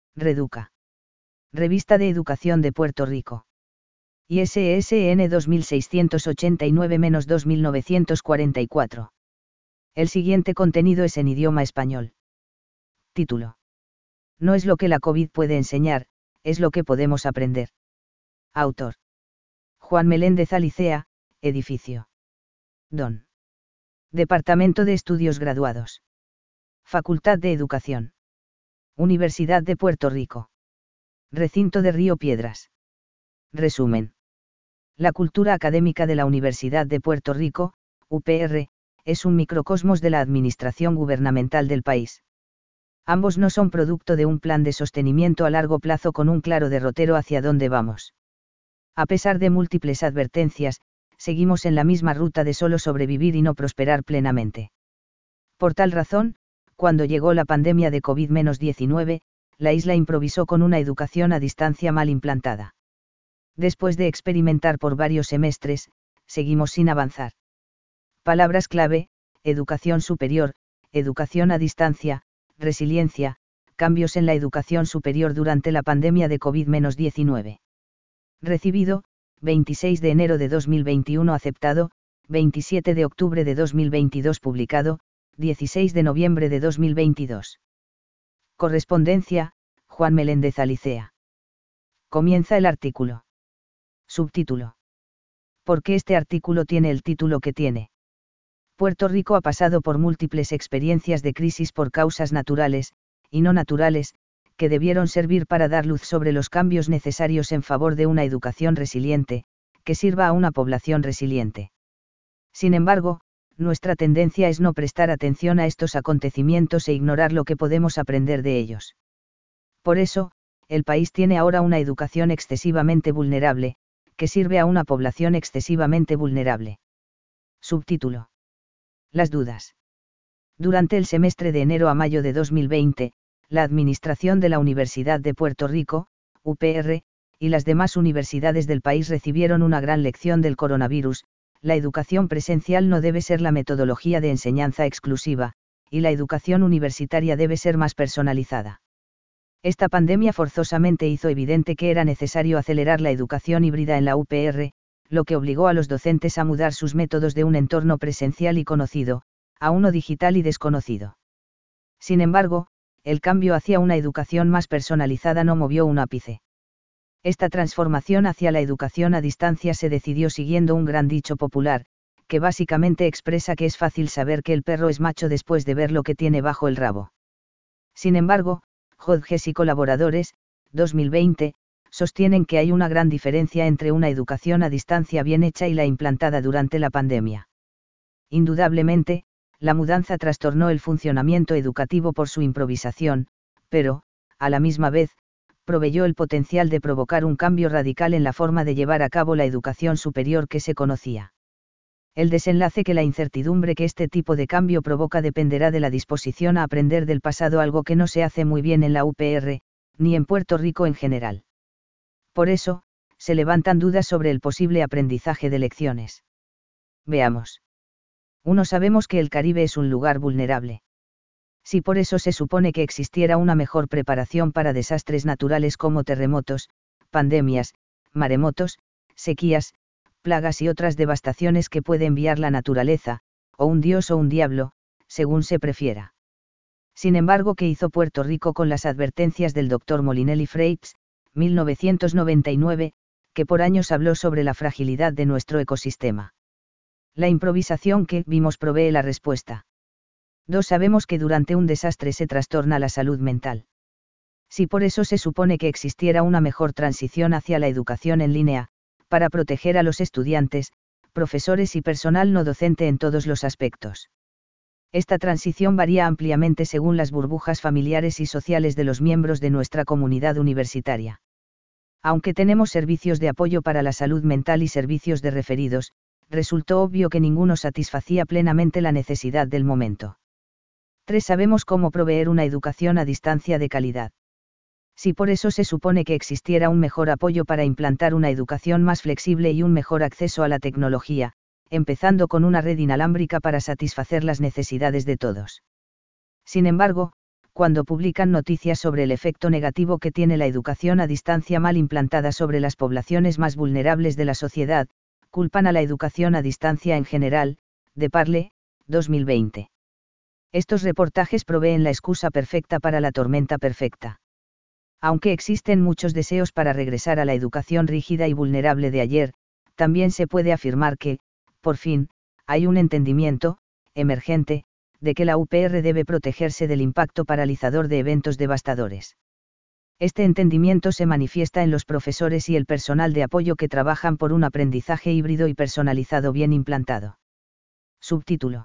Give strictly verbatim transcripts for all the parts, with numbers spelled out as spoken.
Reduca. Revista de Educación de Puerto Rico. I S S N dos mil seiscientos ochenta y nueve dos mil novecientos cuarenta y cuatro. El siguiente contenido es en idioma español. Título. No es lo que la COVID puede enseñar, es lo que podemos aprender. Autor. Juan Meléndez Alicea, edificio. Don. Departamento de Estudios Graduados. Facultad de Educación. Universidad de Puerto Rico. Recinto de Río Piedras. Resumen. La cultura académica de la Universidad de Puerto Rico, U P R, es un microcosmos de la administración gubernamental del país. Ambos no son producto de un plan de sostenimiento a largo plazo con un claro derrotero hacia dónde vamos. A pesar de múltiples advertencias, seguimos en la misma ruta de solo sobrevivir y no prosperar plenamente. Por tal razón, cuando llegó la pandemia de COVID diecinueve, la isla improvisó con una educación a distancia mal implantada. Después de experimentar por varios semestres, seguimos sin avanzar. Palabras clave: educación superior, educación a distancia, resiliencia, cambios en la educación superior durante la pandemia de COVID diecinueve. Recibido, veintiséis de enero de dos mil veintiuno. Aceptado, veintisiete de octubre de dos mil veintidós. Publicado, dieciséis de noviembre de dos mil veintidós. Correspondencia, Juan Meléndez Alicea. Comienza el artículo. Subtítulo. ¿Por qué este artículo tiene el título que tiene? Puerto Rico ha pasado por múltiples experiencias de crisis por causas naturales, y no naturales, que debieron servir para dar luz sobre los cambios necesarios en favor de una educación resiliente, que sirva a una población resiliente. Sin embargo, nuestra tendencia es no prestar atención a estos acontecimientos e ignorar lo que podemos aprender de ellos. Por eso, el país tiene ahora una educación excesivamente vulnerable, que sirve a una población excesivamente vulnerable. Subtítulo. Las dudas. Durante el semestre de enero a mayo de dos mil veinte, la Administración de la Universidad de Puerto Rico, U P R, y las demás universidades del país recibieron una gran lección del coronavirus. La educación presencial no debe ser la metodología de enseñanza exclusiva, y la educación universitaria debe ser más personalizada. Esta pandemia forzosamente hizo evidente que era necesario acelerar la educación híbrida en la U P R, lo que obligó a los docentes a mudar sus métodos de un entorno presencial y conocido, a uno digital y desconocido. Sin embargo, el cambio hacia una educación más personalizada no movió un ápice. Esta transformación hacia la educación a distancia se decidió siguiendo un gran dicho popular, que básicamente expresa que es fácil saber que el perro es macho después de ver lo que tiene bajo el rabo. Sin embargo, Hodges y colaboradores, dos mil veinte, sostienen que hay una gran diferencia entre una educación a distancia bien hecha y la implantada durante la pandemia. Indudablemente, la mudanza trastornó el funcionamiento educativo por su improvisación, pero, a la misma vez, proveyó el potencial de provocar un cambio radical en la forma de llevar a cabo la educación superior que se conocía. El desenlace que la incertidumbre que este tipo de cambio provoca dependerá de la disposición a aprender del pasado, algo que no se hace muy bien en la U P R, ni en Puerto Rico en general. Por eso, se levantan dudas sobre el posible aprendizaje de lecciones. Veamos. uno Sabemos que el Caribe es un lugar vulnerable. Si por eso se supone que existiera una mejor preparación para desastres naturales como terremotos, pandemias, maremotos, sequías, plagas y otras devastaciones que puede enviar la naturaleza, o un dios o un diablo, según se prefiera. Sin embargo, ¿qué hizo Puerto Rico con las advertencias del doctor Molinelli Freites, mil novecientos noventa y nueve, que por años habló sobre la fragilidad de nuestro ecosistema? La improvisación que vimos provee la respuesta. dos Sabemos que durante un desastre se trastorna la salud mental. Si por eso se supone que existiera una mejor transición hacia la educación en línea, para proteger a los estudiantes, profesores y personal no docente en todos los aspectos. Esta transición varía ampliamente según las burbujas familiares y sociales de los miembros de nuestra comunidad universitaria. Aunque tenemos servicios de apoyo para la salud mental y servicios de referidos, resultó obvio que ninguno satisfacía plenamente la necesidad del momento. tres Sabemos cómo proveer una educación a distancia de calidad. Si por eso se supone que existiera un mejor apoyo para implantar una educación más flexible y un mejor acceso a la tecnología, empezando con una red inalámbrica para satisfacer las necesidades de todos. Sin embargo, cuando publican noticias sobre el efecto negativo que tiene la educación a distancia mal implantada sobre las poblaciones más vulnerables de la sociedad, culpan a la educación a distancia en general, de Parle, dos mil veinte. Estos reportajes proveen la excusa perfecta para la tormenta perfecta. Aunque existen muchos deseos para regresar a la educación rígida y vulnerable de ayer, también se puede afirmar que, por fin, hay un entendimiento, emergente, de que la U P R debe protegerse del impacto paralizador de eventos devastadores. Este entendimiento se manifiesta en los profesores y el personal de apoyo que trabajan por un aprendizaje híbrido y personalizado bien implantado. Subtítulo: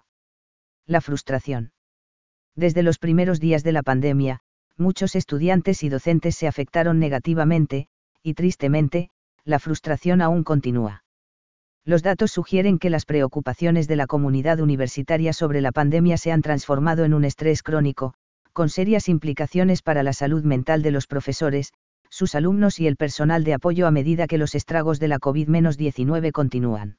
La frustración. Desde los primeros días de la pandemia, muchos estudiantes y docentes se afectaron negativamente, y tristemente, la frustración aún continúa. Los datos sugieren que las preocupaciones de la comunidad universitaria sobre la pandemia se han transformado en un estrés crónico, con serias implicaciones para la salud mental de los profesores, sus alumnos y el personal de apoyo a medida que los estragos de la COVID diecinueve continúan.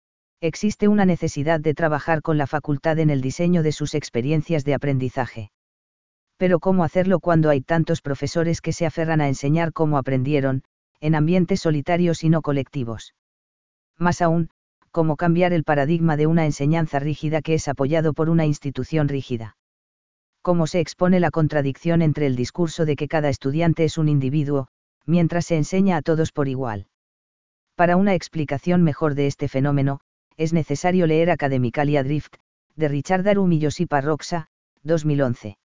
Existe una necesidad de trabajar con la facultad en el diseño de sus experiencias de aprendizaje. Pero ¿cómo hacerlo cuando hay tantos profesores que se aferran a enseñar como aprendieron, en ambientes solitarios y no colectivos? Más aún, ¿cómo cambiar el paradigma de una enseñanza rígida que es apoyado por una institución rígida? ¿Cómo se expone la contradicción entre el discurso de que cada estudiante es un individuo, mientras se enseña a todos por igual? Para una explicación mejor de este fenómeno, es necesario leer Academicalia Drift, de Richard Darum y Josipa Roxa, dos mil once.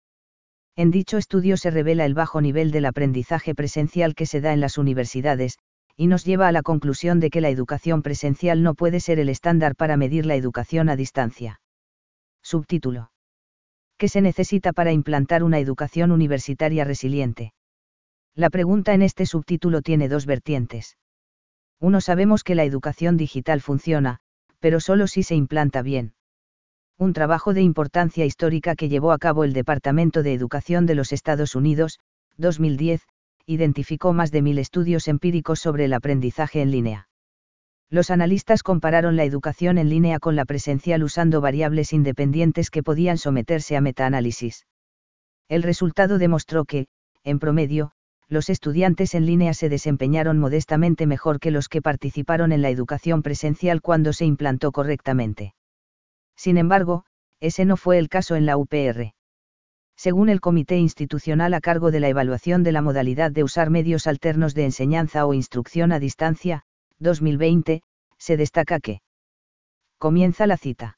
En dicho estudio se revela el bajo nivel del aprendizaje presencial que se da en las universidades, y nos lleva a la conclusión de que la educación presencial no puede ser el estándar para medir la educación a distancia. Subtítulo: ¿Qué se necesita para implantar una educación universitaria resiliente? La pregunta en este subtítulo tiene dos vertientes. Uno, sabemos que la educación digital funciona, pero solo si se implanta bien. Un trabajo de importancia histórica que llevó a cabo el Departamento de Educación de los Estados Unidos, dos mil diez, identificó más de mil estudios empíricos sobre el aprendizaje en línea. Los analistas compararon la educación en línea con la presencial usando variables independientes que podían someterse a metaanálisis. El resultado demostró que, en promedio, los estudiantes en línea se desempeñaron modestamente mejor que los que participaron en la educación presencial cuando se implantó correctamente. Sin embargo, ese no fue el caso en la U P R. Según el Comité Institucional a cargo de la evaluación de la modalidad de usar medios alternos de enseñanza o instrucción a distancia, dos mil veinte, se destaca que. Comienza la cita.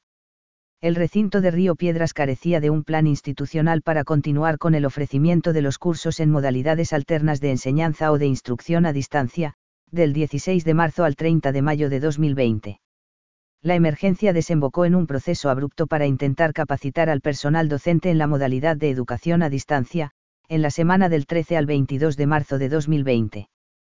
El recinto de Río Piedras carecía de un plan institucional para continuar con el ofrecimiento de los cursos en modalidades alternas de enseñanza o de instrucción a distancia, del dieciséis de marzo al treinta de mayo de dos mil veinte. La emergencia desembocó en un proceso abrupto para intentar capacitar al personal docente en la modalidad de educación a distancia, en la semana del trece al veintidós de marzo de dos mil veinte.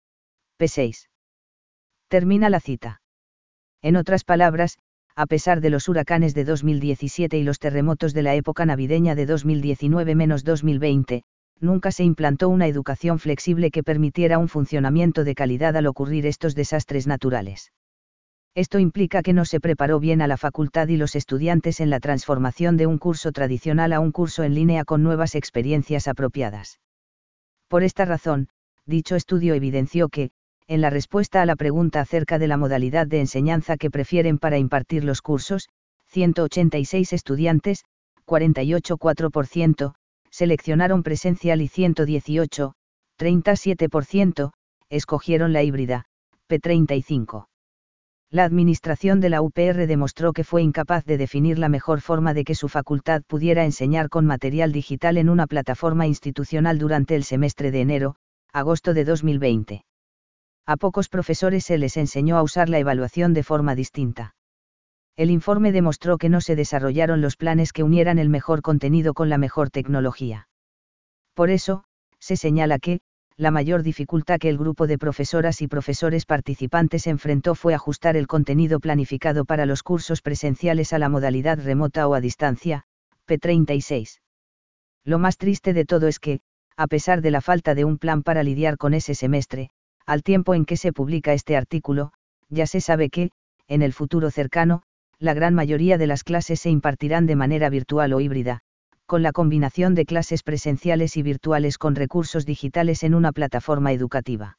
P seis. Termina la cita. En otras palabras, a pesar de los huracanes de dos mil diecisiete y los terremotos de la época navideña de dos mil diecinueve dos mil veinte, nunca se implantó una educación flexible que permitiera un funcionamiento de calidad al ocurrir estos desastres naturales. Esto implica que no se preparó bien a la facultad y los estudiantes en la transformación de un curso tradicional a un curso en línea con nuevas experiencias apropiadas. Por esta razón, dicho estudio evidenció que, en la respuesta a la pregunta acerca de la modalidad de enseñanza que prefieren para impartir los cursos, ciento ochenta y seis estudiantes, cuarenta y ocho coma cuatro por ciento, seleccionaron presencial y ciento dieciocho, treinta y siete por ciento, escogieron la híbrida, P treinta y cinco. La administración de la U P R demostró que fue incapaz de definir la mejor forma de que su facultad pudiera enseñar con material digital en una plataforma institucional durante el semestre de enero-agosto de dos mil veinte. A pocos profesores se les enseñó a usar la evaluación de forma distinta. El informe demostró que no se desarrollaron los planes que unieran el mejor contenido con la mejor tecnología. Por eso, se señala que, la mayor dificultad que el grupo de profesoras y profesores participantes enfrentó fue ajustar el contenido planificado para los cursos presenciales a la modalidad remota o a distancia, P treinta y seis. Lo más triste de todo es que, a pesar de la falta de un plan para lidiar con ese semestre, al tiempo en que se publica este artículo, ya se sabe que, en el futuro cercano, la gran mayoría de las clases se impartirán de manera virtual o híbrida, con la combinación de clases presenciales y virtuales con recursos digitales en una plataforma educativa.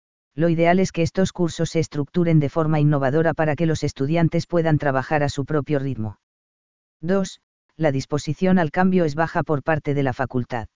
Lo ideal es que estos cursos se estructuren de forma innovadora para que los estudiantes puedan trabajar a su propio ritmo. dos. La disposición al cambio es baja por parte de la facultad.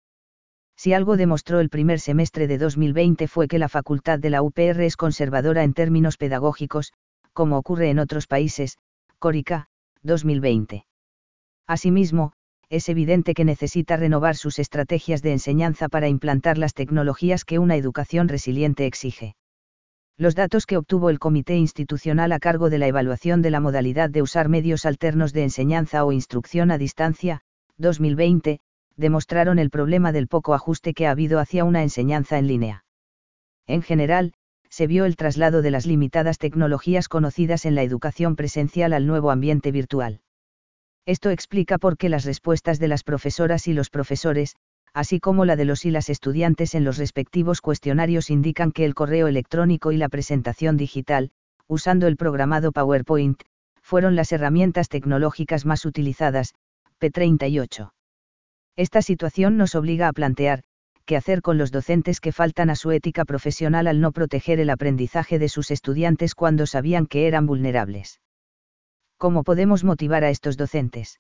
Si algo demostró el primer semestre de dos mil veinte fue que la facultad de la U P R es conservadora en términos pedagógicos, como ocurre en otros países, Corica, dos mil veinte. Asimismo, es evidente que necesita renovar sus estrategias de enseñanza para implantar las tecnologías que una educación resiliente exige. Los datos que obtuvo el Comité Institucional a cargo de la evaluación de la modalidad de usar medios alternos de enseñanza o instrucción a distancia, dos mil veinte, demostraron el problema del poco ajuste que ha habido hacia una enseñanza en línea. En general, se vio el traslado de las limitadas tecnologías conocidas en la educación presencial al nuevo ambiente virtual. Esto explica por qué las respuestas de las profesoras y los profesores, así como la de los y las estudiantes en los respectivos cuestionarios indican que el correo electrónico y la presentación digital, usando el programado PowerPoint, fueron las herramientas tecnológicas más utilizadas, P treinta y ocho. Esta situación nos obliga a plantear, ¿qué hacer con los docentes que faltan a su ética profesional al no proteger el aprendizaje de sus estudiantes cuando sabían que eran vulnerables? ¿Cómo podemos motivar a estos docentes?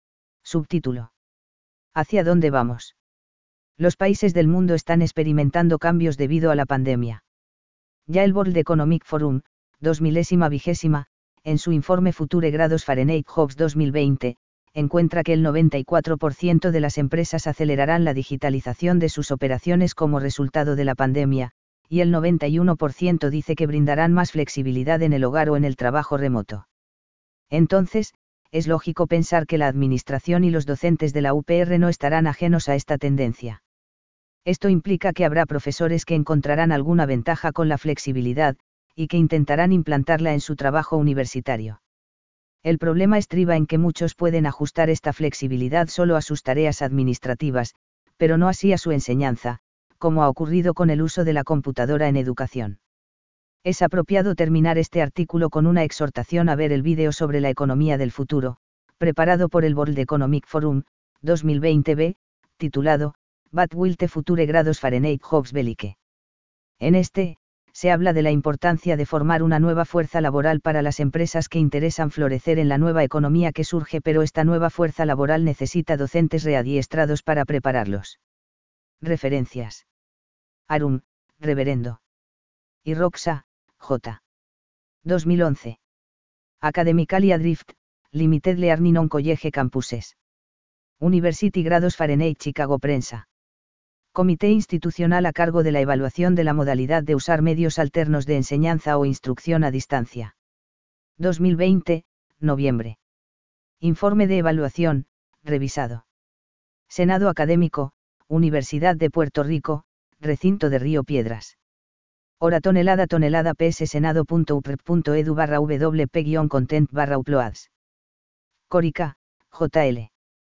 Subtítulo. ¿Hacia dónde vamos? Los países del mundo están experimentando cambios debido a la pandemia. Ya el World Economic Forum, dos milésima vigésima, en su informe Future Grados Fahrenheit Jobs dos mil veinte, encuentra que el noventa y cuatro por ciento de las empresas acelerarán la digitalización de sus operaciones como resultado de la pandemia, y el noventa y uno por ciento dice que brindarán más flexibilidad en el hogar o en el trabajo remoto. Entonces, es lógico pensar que la administración y los docentes de la U P R no estarán ajenos a esta tendencia. Esto implica que habrá profesores que encontrarán alguna ventaja con la flexibilidad, y que intentarán implantarla en su trabajo universitario. El problema estriba en que muchos pueden ajustar esta flexibilidad solo a sus tareas administrativas, pero no así a su enseñanza, como ha ocurrido con el uso de la computadora en educación. Es apropiado terminar este artículo con una exhortación a ver el vídeo sobre la economía del futuro, preparado por el World Economic Forum, dos mil veinte B, titulado, What will the future grados Fahrenheit jobs be like? En este, se habla de la importancia de formar una nueva fuerza laboral para las empresas que interesan florecer en la nueva economía que surge, pero esta nueva fuerza laboral necesita docentes readiestrados para prepararlos. Referencias. Arum, Reverendo. Y Roxa, J. dos mil once. Academically Adrift, Limited Learning on College Campuses. University Grados Fahrenheit Chicago Prensa. Comité institucional a cargo de la evaluación de la modalidad de usar medios alternos de enseñanza o instrucción a distancia. dos mil veinte, noviembre. Informe de evaluación, revisado. Senado Académico, Universidad de Puerto Rico, Recinto de Río Piedras. Hora tonelada tonelada pssenado.uprep.edu barra wp-content barra uploads. Corica, J L.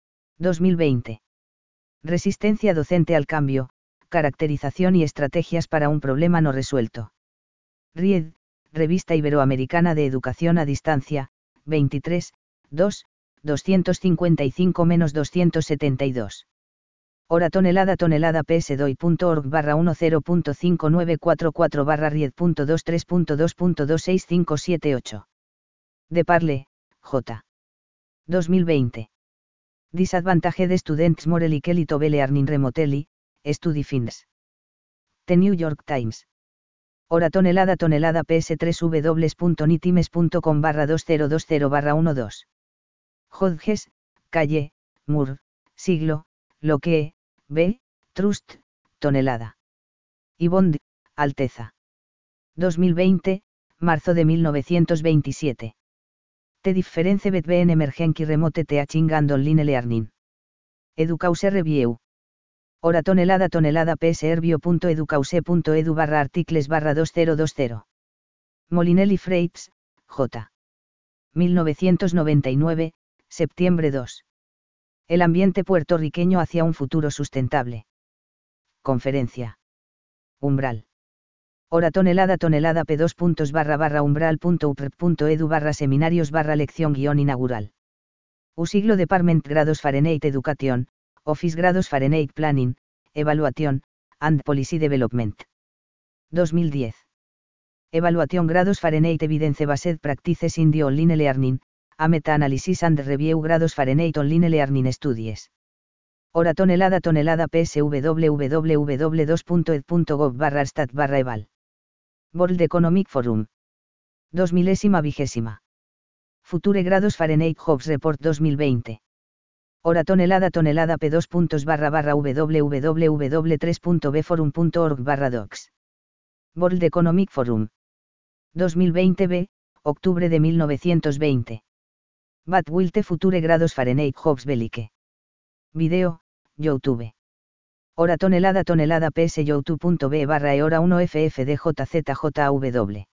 dos mil veinte. Resistencia docente al cambio, caracterización y estrategias para un problema no resuelto. Ried, Revista Iberoamericana de Educación a Distancia, veintitrés, dos, doscientos cincuenta y cinco menos doscientos setenta y dos. Hora tonelada tonelada psdoi.org barra diez punto cinco nueve cuatro cuatro barra ried punto veintitrés punto dos punto dos seis cinco siete ocho. De Parle, J. dos mil veinte. Disadvantage de Students More Likely to be Learning Remotely, Study Finds. The New York Times. Hora tonelada tonelada ps tres w punto nitimes punto com barra dos mil veinte barra doce. Hodges, Calle, Moore, Siglo, Loque, B, Trust, tonelada. Y Bond, Alteza. dos mil veinte, marzo de mil novecientos veintisiete. The difference between emergency remote teaching and online learning. Educause Review. Hora tonelada tonelada psherbio.educause.edu barra articles barra dos mil veinte. Molinelli Freights, J. mil novecientos noventa y nueve, septiembre dos. El ambiente puertorriqueño hacia un futuro sustentable. Conferencia. Umbral. Hora tonelada tonelada p dos puntos barra barra umbral.uprep.edu barra seminarios barra lección guión inaugural. U siglo Department Grados Fahrenheit Education, Office grados Fahrenheit Planning, Evaluation, and Policy Development. dos mil diez. Evaluation grados Fahrenheit Evidence Based Practices in the Online Learning, a Meta-Analysis and Review grados Fahrenheit Online Learning Studies. Hora tonelada tonelada P S W W W dos punto e d punto gov barra stat barra eval. World Economic Forum. dos milésima vigésima. Future grados Fahrenheit Jobs Report dos mil veinte. Hora tonelada tonelada P dos puntos barra barra www tres punto b forum punto org barra docs. World Economic Forum. dos mil veinte B, octubre de mil novecientos veinte. But will the future grados Fahrenheit Jobs Belike. Video, YouTube. Hora tonelada tonelada ps youtube punto b barra e hora uno f f d j z j a w.